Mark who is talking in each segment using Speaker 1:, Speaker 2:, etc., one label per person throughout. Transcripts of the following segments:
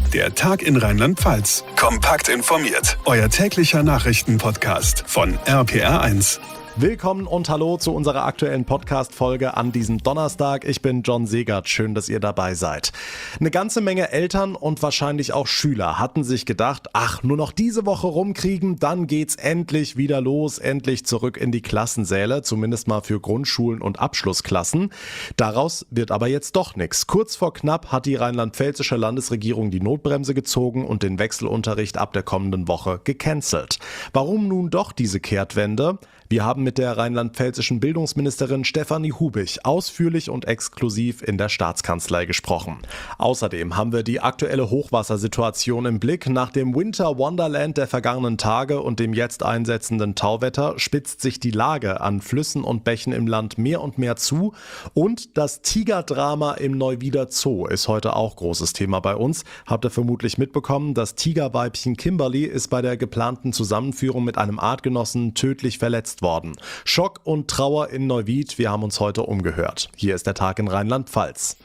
Speaker 1: Der Tag in Rheinland-Pfalz. Kompakt informiert. Euer täglicher Nachrichtenpodcast von RPR1.
Speaker 2: Willkommen und hallo zu unserer aktuellen Podcast-Folge an diesem Donnerstag. Ich bin John Segert. Schön, dass ihr dabei seid. Eine ganze Menge Eltern und wahrscheinlich auch Schüler hatten sich gedacht, nur noch diese Woche rumkriegen, dann geht's endlich wieder los, endlich zurück in die Klassensäle, zumindest mal für Grundschulen und Abschlussklassen. Daraus wird aber jetzt doch nichts. Kurz vor knapp hat die rheinland-pfälzische Landesregierung die Notbremse gezogen und den Wechselunterricht ab der kommenden Woche gecancelt. Warum nun doch diese Kehrtwende? Wir haben mit der rheinland-pfälzischen Bildungsministerin Stefanie Hubich ausführlich und exklusiv in der Staatskanzlei gesprochen. Außerdem haben wir die aktuelle Hochwassersituation im Blick. Nach dem Winter Wonderland der vergangenen Tage und dem jetzt einsetzenden Tauwetter spitzt sich die Lage an Flüssen und Bächen im Land mehr und mehr zu. Und das Tigerdrama im Neuwieder Zoo ist heute auch großes Thema bei uns. Habt ihr vermutlich mitbekommen, das Tigerweibchen Kimberly ist bei der geplanten Zusammenführung mit einem Artgenossen tödlich verletzt worden. Schock und Trauer in Neuwied, wir haben uns heute umgehört. Hier ist der Tag in Rheinland-Pfalz.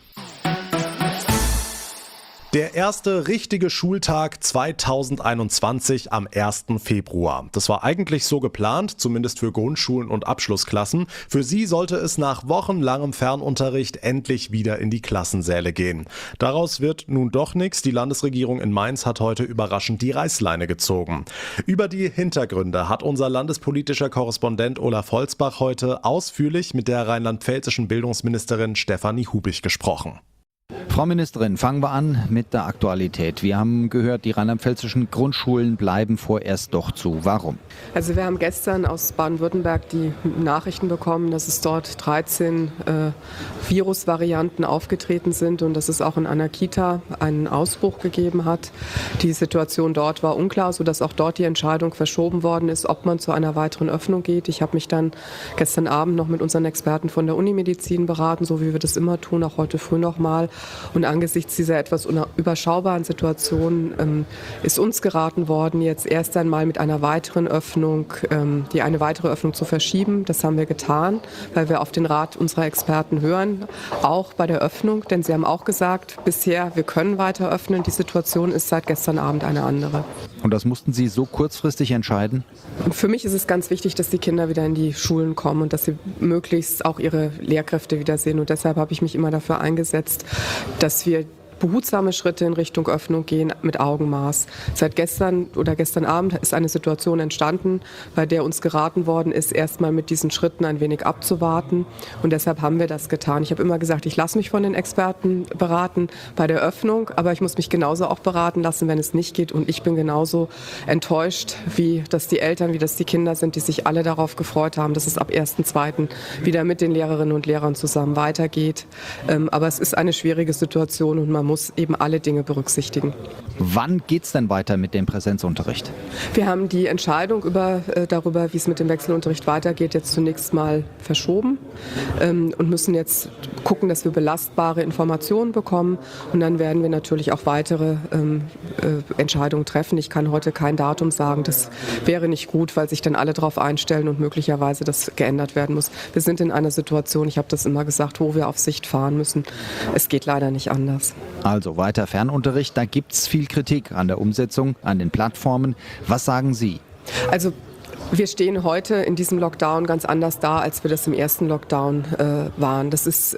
Speaker 2: Der erste richtige Schultag 2021 am 1. Februar. Das war eigentlich so geplant, zumindest für Grundschulen und Abschlussklassen. Für sie sollte es nach wochenlangem Fernunterricht endlich wieder in die Klassensäle gehen. Daraus wird nun doch nichts. Die Landesregierung in Mainz hat heute überraschend die Reißleine gezogen. Über die Hintergründe hat unser landespolitischer Korrespondent Olaf Holzbach heute ausführlich mit der rheinland-pfälzischen Bildungsministerin Stefanie Hubich gesprochen.
Speaker 3: Frau Ministerin, fangen wir an mit der Aktualität. Wir haben gehört, die rheinland-pfälzischen Grundschulen bleiben vorerst doch zu. Warum?
Speaker 4: Also wir haben gestern aus Baden-Württemberg die Nachrichten bekommen, dass es dort 13 Virusvarianten aufgetreten sind und dass es auch in einer Kita einen Ausbruch gegeben hat. Die Situation dort war unklar, sodass auch dort die Entscheidung verschoben worden ist, ob man zu einer weiteren Öffnung geht. Ich habe mich dann gestern Abend noch mit unseren Experten von der Unimedizin beraten, so wie wir das immer tun, auch heute früh nochmal. Und angesichts dieser etwas überschaubaren Situation ist uns geraten worden, jetzt erst einmal mit einer weiteren Öffnung, eine weitere Öffnung zu verschieben. Das haben wir getan, weil wir auf den Rat unserer Experten hören, auch bei der Öffnung. Denn sie haben auch gesagt, bisher, wir können weiter öffnen. Die Situation ist seit gestern Abend eine andere.
Speaker 3: Und das mussten Sie so kurzfristig entscheiden?
Speaker 4: Und für mich ist es ganz wichtig, dass die Kinder wieder in die Schulen kommen und dass sie möglichst auch ihre Lehrkräfte wiedersehen. Und deshalb habe ich mich immer dafür eingesetzt, dass wir behutsame Schritte in Richtung Öffnung gehen mit Augenmaß. Seit gestern Abend ist eine Situation entstanden, bei der uns geraten worden ist, erstmal mit diesen Schritten ein wenig abzuwarten. Und deshalb haben wir das getan. Ich habe immer gesagt, ich lasse mich von den Experten beraten bei der Öffnung, aber ich muss mich genauso auch beraten lassen, wenn es nicht geht. Und ich bin genauso enttäuscht, wie das die Eltern, wie das die Kinder sind, die sich alle darauf gefreut haben, dass es ab 1.2. wieder mit den Lehrerinnen und Lehrern zusammen weitergeht. Aber es ist eine schwierige Situation und man muss eben alle Dinge berücksichtigen.
Speaker 3: Wann geht es denn weiter mit dem Präsenzunterricht?
Speaker 4: Wir haben die Entscheidung darüber, wie es mit dem Wechselunterricht weitergeht, jetzt zunächst mal verschoben und müssen jetzt gucken, dass wir belastbare Informationen bekommen. Und dann werden wir natürlich auch weitere Entscheidungen treffen. Ich kann heute kein Datum sagen. Das wäre nicht gut, weil sich dann alle darauf einstellen und möglicherweise das geändert werden muss. Wir sind in einer Situation, ich habe das immer gesagt, wo wir auf Sicht fahren müssen. Es geht leider nicht anders.
Speaker 3: Also weiter Fernunterricht, da gibt es viel Kritik an der Umsetzung, an den Plattformen. Was sagen Sie?
Speaker 4: Also wir stehen heute in diesem Lockdown ganz anders da, als wir das im ersten Lockdown waren. Das ist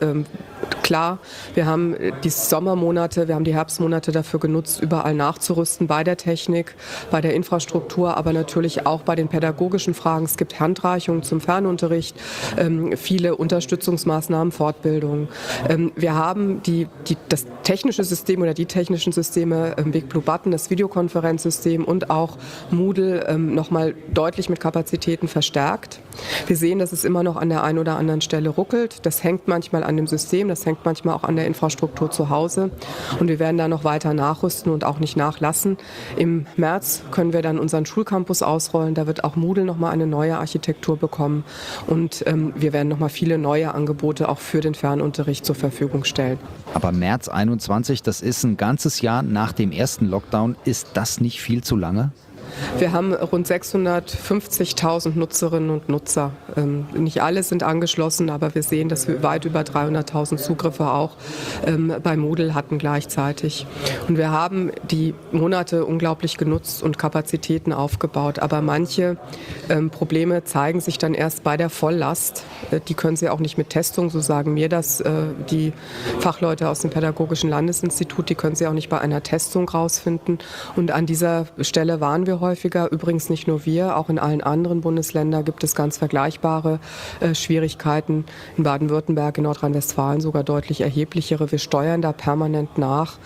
Speaker 4: klar. Wir haben die Sommermonate, wir haben die Herbstmonate dafür genutzt, überall nachzurüsten bei der Technik, bei der Infrastruktur, aber natürlich auch bei den pädagogischen Fragen. Es gibt Handreichungen zum Fernunterricht, viele Unterstützungsmaßnahmen, Fortbildungen. Wir haben das technische System oder die technischen Systeme, Big Blue Button, das Videokonferenzsystem und auch Moodle nochmal deutlich mit Kapazitäten verstärkt. Wir sehen, dass es immer noch an der einen oder anderen Stelle ruckelt. Das hängt manchmal an dem System, das hängt manchmal auch an der Infrastruktur zu Hause. Und wir werden da noch weiter nachrüsten und auch nicht nachlassen. Im März können wir dann unseren Schulcampus ausrollen. Da wird auch Moodle nochmal eine neue Architektur bekommen. Und wir werden nochmal viele neue Angebote auch für den Fernunterricht zur Verfügung stellen.
Speaker 3: Aber März 21, das ist ein ganzes Jahr nach dem ersten Lockdown. Ist das nicht viel zu lange?
Speaker 4: Wir haben rund 650.000 Nutzerinnen und Nutzer Nicht alle sind angeschlossen, aber wir sehen, dass wir weit über 300.000 Zugriffe auch bei Moodle hatten gleichzeitig. Und wir haben die Monate unglaublich genutzt und Kapazitäten aufgebaut. Aber manche Probleme zeigen sich dann erst bei der Volllast. Die können Sie auch nicht mit Testung, so sagen mir das die Fachleute aus dem Pädagogischen Landesinstitut, die können Sie auch nicht bei einer Testung rausfinden. Und an dieser Stelle waren wir häufiger. Übrigens nicht nur wir, auch in allen anderen Bundesländern gibt es ganz vergleichbare Schwierigkeiten. In Baden-Württemberg, in Nordrhein-Westfalen sogar deutlich erheblichere. Wir steuern da permanent nach.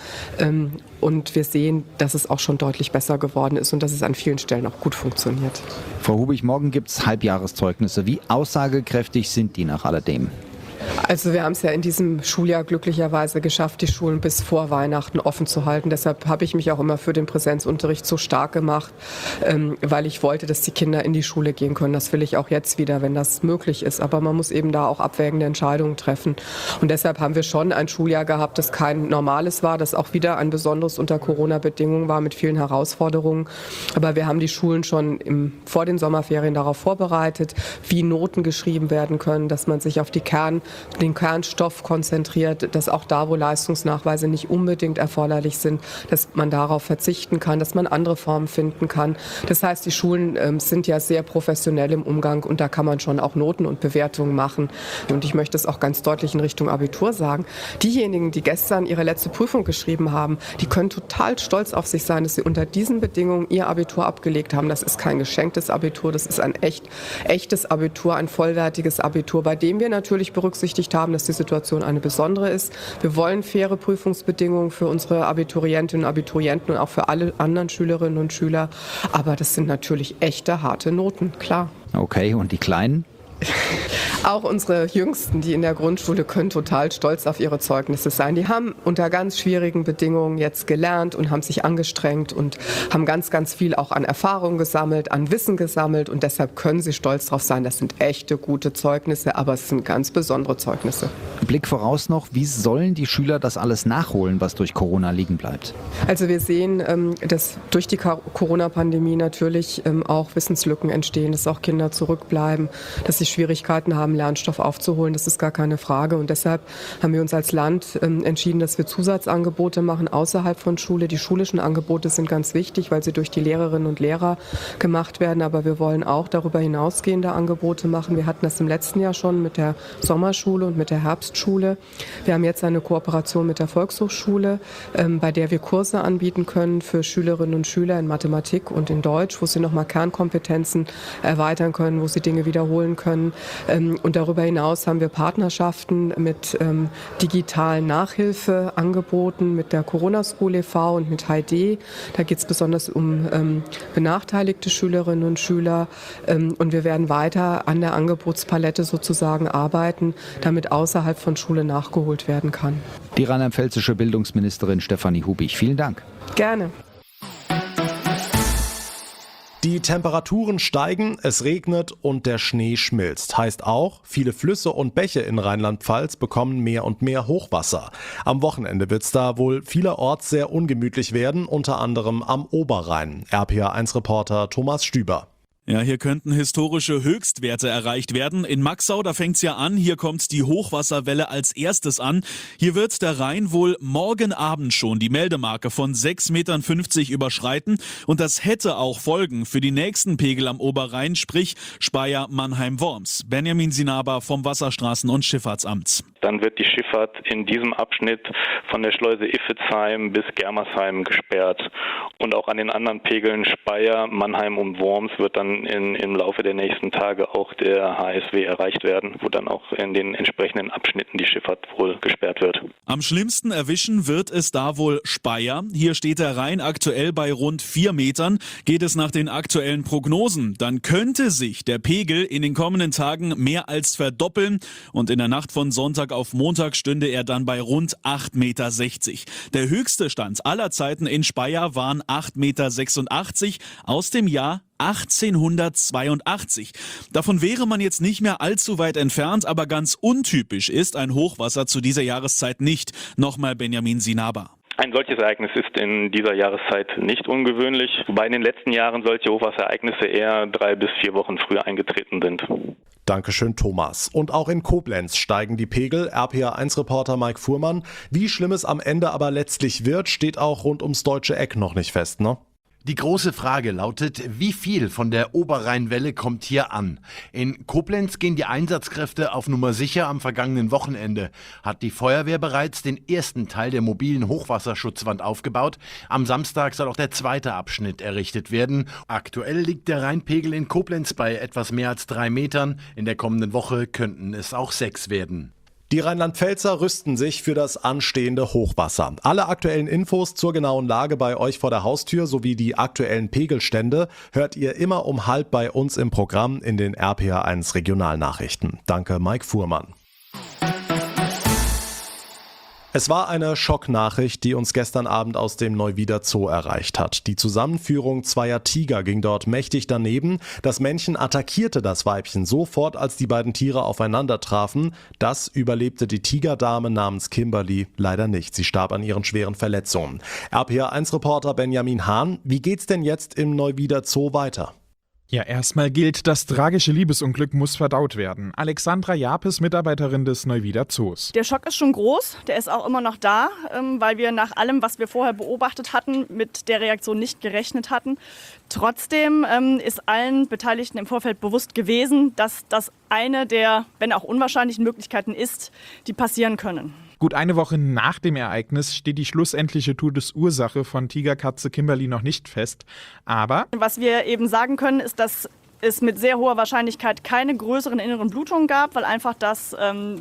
Speaker 4: Und wir sehen, dass es auch schon deutlich besser geworden ist und dass es an vielen Stellen auch gut funktioniert.
Speaker 3: Frau Hubich, morgen gibt es Halbjahreszeugnisse. Wie aussagekräftig sind die nach alledem?
Speaker 4: Also wir haben es ja in diesem Schuljahr glücklicherweise geschafft, die Schulen bis vor Weihnachten offen zu halten. Deshalb habe ich mich auch immer für den Präsenzunterricht so stark gemacht, weil ich wollte, dass die Kinder in die Schule gehen können. Das will ich auch jetzt wieder, wenn das möglich ist. Aber man muss eben da auch abwägende Entscheidungen treffen. Und deshalb haben wir schon ein Schuljahr gehabt, das kein normales war, das auch wieder ein besonderes unter Corona-Bedingungen war mit vielen Herausforderungen. Aber wir haben die Schulen schon vor den Sommerferien darauf vorbereitet, wie Noten geschrieben werden können, dass man sich auf den Kernstoff konzentriert, dass auch da, wo Leistungsnachweise nicht unbedingt erforderlich sind, dass man darauf verzichten kann, dass man andere Formen finden kann. Das heißt, die Schulen sind ja sehr professionell im Umgang und da kann man schon auch Noten und Bewertungen machen. Und ich möchte es auch ganz deutlich in Richtung Abitur sagen. Diejenigen, die gestern ihre letzte Prüfung geschrieben haben, die können total stolz auf sich sein, dass sie unter diesen Bedingungen ihr Abitur abgelegt haben. Das ist kein geschenktes Abitur, das ist ein echtes Abitur, ein vollwertiges Abitur, bei dem wir natürlich berücksichtigt haben, dass die Situation eine besondere ist. Wir wollen faire Prüfungsbedingungen für unsere Abiturientinnen und Abiturienten und auch für alle anderen Schülerinnen und Schüler. Aber das sind natürlich echte, harte Noten, klar.
Speaker 3: Okay, und die Kleinen?
Speaker 4: Auch unsere Jüngsten, die in der Grundschule, können total stolz auf ihre Zeugnisse sein. Die haben unter ganz schwierigen Bedingungen jetzt gelernt und haben sich angestrengt und haben ganz, ganz viel auch an Erfahrung gesammelt, an Wissen gesammelt und deshalb können sie stolz drauf sein. Das sind echte, gute Zeugnisse, aber es sind ganz besondere Zeugnisse.
Speaker 3: Blick voraus noch, wie sollen die Schüler das alles nachholen, was durch Corona liegen bleibt?
Speaker 4: Also wir sehen, dass durch die Corona-Pandemie natürlich auch Wissenslücken entstehen, dass auch Kinder zurückbleiben, dass sie Schwierigkeiten haben, Lernstoff aufzuholen. Das ist gar keine Frage. Und deshalb haben wir uns als Land entschieden, dass wir Zusatzangebote machen außerhalb von Schule. Die schulischen Angebote sind ganz wichtig, weil sie durch die Lehrerinnen und Lehrer gemacht werden. Aber wir wollen auch darüber hinausgehende Angebote machen. Wir hatten das im letzten Jahr schon mit der Sommerschule und mit der Herbstschule. Wir haben jetzt eine Kooperation mit der Volkshochschule, bei der wir Kurse anbieten können für Schülerinnen und Schüler in Mathematik und in Deutsch, wo sie nochmal Kernkompetenzen erweitern können, wo sie Dinge wiederholen können. Und darüber hinaus haben wir Partnerschaften mit digitalen Nachhilfeangeboten, mit der Corona School e.V. und mit HID. Da geht es besonders um benachteiligte Schülerinnen und Schüler. Und wir werden weiter an der Angebotspalette sozusagen arbeiten, damit außerhalb von Schule nachgeholt werden kann.
Speaker 3: Die rheinland-pfälzische Bildungsministerin Stefanie Hubich. Vielen Dank.
Speaker 4: Gerne.
Speaker 2: Die Temperaturen steigen, es regnet und der Schnee schmilzt. Heißt auch, viele Flüsse und Bäche in Rheinland-Pfalz bekommen mehr und mehr Hochwasser. Am Wochenende wird es da wohl vielerorts sehr ungemütlich werden, unter anderem am Oberrhein. RPA1-Reporter Thomas Stüber.
Speaker 5: Ja, hier könnten historische Höchstwerte erreicht werden. In Maxau, da fängt's ja an. Hier kommt die Hochwasserwelle als erstes an. Hier wird der Rhein wohl morgen Abend schon die Meldemarke von 6,50 Metern überschreiten. Und das hätte auch Folgen für die nächsten Pegel am Oberrhein, sprich Speyer, Mannheim, Worms. Benjamin Sinaber vom Wasserstraßen- und Schifffahrtsamt.
Speaker 6: Dann wird die Schifffahrt in diesem Abschnitt von der Schleuse Iffezheim bis Germersheim gesperrt. Und auch an den anderen Pegeln Speyer, Mannheim und Worms wird dann im Laufe der nächsten Tage auch der HSW erreicht werden, wo dann auch in den entsprechenden Abschnitten die Schifffahrt wohl gesperrt wird.
Speaker 5: Am schlimmsten erwischen wird es da wohl Speyer. Hier steht der Rhein aktuell bei rund 4 Metern. Geht es nach den aktuellen Prognosen, dann könnte sich der Pegel in den kommenden Tagen mehr als verdoppeln und in der Nacht von Sonntag auf Montag stünde er dann bei rund 8,60 Meter. Der höchste Stand aller Zeiten in Speyer waren 8,86 Meter aus dem Jahr 1882. Davon wäre man jetzt nicht mehr allzu weit entfernt, aber ganz untypisch ist ein Hochwasser zu dieser Jahreszeit nicht. Nochmal Benjamin Sinaber.
Speaker 6: Ein solches Ereignis ist in dieser Jahreszeit nicht ungewöhnlich, wobei in den letzten Jahren solche Hochwasserereignisse eher 3 bis 4 Wochen früher eingetreten sind.
Speaker 2: Dankeschön, Thomas. Und auch in Koblenz steigen die Pegel. RPA1-Reporter Mike Fuhrmann. Wie schlimm es am Ende aber letztlich wird, steht auch rund ums deutsche Eck noch nicht fest, ne?
Speaker 7: Die große Frage lautet, wie viel von der Oberrheinwelle kommt hier an? In Koblenz gehen die Einsatzkräfte auf Nummer sicher. Am vergangenen Wochenende hat die Feuerwehr bereits den ersten Teil der mobilen Hochwasserschutzwand aufgebaut. Am Samstag soll auch der zweite Abschnitt errichtet werden. Aktuell liegt der Rheinpegel in Koblenz bei etwas mehr als 3 Metern. In der kommenden Woche könnten es auch 6 werden.
Speaker 2: Die Rheinland-Pfälzer rüsten sich für das anstehende Hochwasser. Alle aktuellen Infos zur genauen Lage bei euch vor der Haustür sowie die aktuellen Pegelstände hört ihr immer um 12:30 bei uns im Programm in den RPA1 Regionalnachrichten. Danke, Mike Fuhrmann. Es war eine Schocknachricht, die uns gestern Abend aus dem Neuwieder Zoo erreicht hat. Die Zusammenführung zweier Tiger ging dort mächtig daneben. Das Männchen attackierte das Weibchen sofort, als die beiden Tiere aufeinander trafen. Das überlebte die Tigerdame namens Kimberly leider nicht. Sie starb an ihren schweren Verletzungen. RPA1-Reporter Benjamin Hahn, wie geht's denn jetzt im Neuwieder Zoo weiter?
Speaker 8: Ja, erstmal gilt, das tragische Liebesunglück muss verdaut werden. Alexandra Japes, Mitarbeiterin des Neuwieder Zoos.
Speaker 9: Der Schock ist schon groß, der ist auch immer noch da, weil wir nach allem, was wir vorher beobachtet hatten, mit der Reaktion nicht gerechnet hatten. Trotzdem ist allen Beteiligten im Vorfeld bewusst gewesen, dass das eine der, wenn auch unwahrscheinlichen Möglichkeiten ist, die passieren können.
Speaker 8: Gut eine Woche nach dem Ereignis steht die schlussendliche Todesursache von Tigerkatze Kimberly noch nicht fest. Aber
Speaker 9: was wir eben sagen können, ist, dass es mit sehr hoher Wahrscheinlichkeit keine größeren inneren Blutungen gab, weil einfach das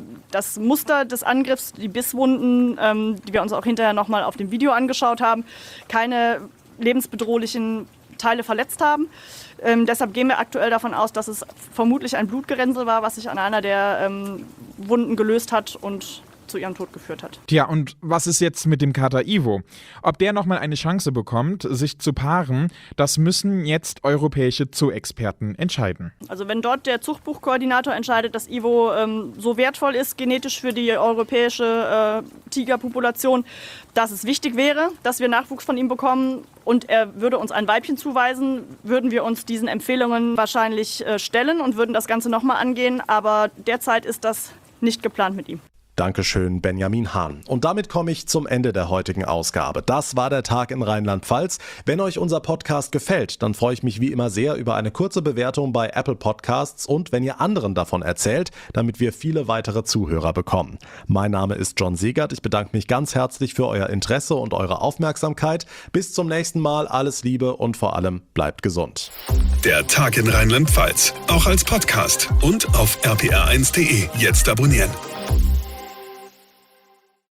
Speaker 9: Muster des Angriffs, die Bisswunden, die wir uns auch hinterher nochmal auf dem Video angeschaut haben, keine lebensbedrohlichen Teile verletzt haben. Deshalb gehen wir aktuell davon aus, dass es vermutlich ein Blutgerinnsel war, was sich an einer der Wunden gelöst hat und zu ihrem Tod geführt hat.
Speaker 8: Tja, und was ist jetzt mit dem Kater Ivo? Ob der nochmal eine Chance bekommt, sich zu paaren, das müssen jetzt europäische Zoo-Experten entscheiden.
Speaker 9: Also wenn dort der Zuchtbuchkoordinator entscheidet, dass Ivo so wertvoll ist, genetisch für die europäische Tigerpopulation, dass es wichtig wäre, dass wir Nachwuchs von ihm bekommen und er würde uns ein Weibchen zuweisen, würden wir uns diesen Empfehlungen wahrscheinlich stellen und würden das Ganze nochmal angehen. Aber derzeit ist das nicht geplant mit ihm.
Speaker 2: Dankeschön, Benjamin Hahn. Und damit komme ich zum Ende der heutigen Ausgabe. Das war der Tag in Rheinland-Pfalz. Wenn euch unser Podcast gefällt, dann freue ich mich wie immer sehr über eine kurze Bewertung bei Apple Podcasts und wenn ihr anderen davon erzählt, damit wir viele weitere Zuhörer bekommen. Mein Name ist John Segert. Ich bedanke mich ganz herzlich für euer Interesse und eure Aufmerksamkeit. Bis zum nächsten Mal. Alles Liebe und vor allem bleibt gesund.
Speaker 1: Der Tag in Rheinland-Pfalz, auch als Podcast und auf rpr1.de. Jetzt abonnieren.